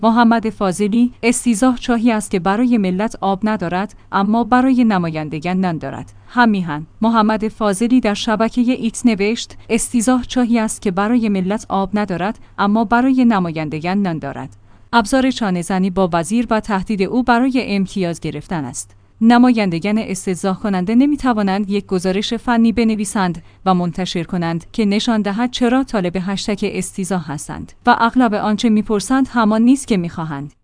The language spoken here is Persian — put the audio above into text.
محمد فاضلی: استیضاح چاهی است که برای ملت آب ندارد اما برای نمایندگان نان دارد. همیهن: محمد فاضلی در شبکه ایکس نوشت: استیضاح چاهی است که برای ملت آب ندارد اما برای نمایندگان نان دارد. ابزار چانه‌زنی با وزیر و تهدید او برای امتیاز گرفتن است. نمایندگان استیضاح کننده نمی توانند یک گزارش فنی بنویسند و منتشر کنند که نشان دهد چرا طالب هشتگ استیضاح هستند و اغلب آنچه می‌پرسند همان نیست که می‌خواهند.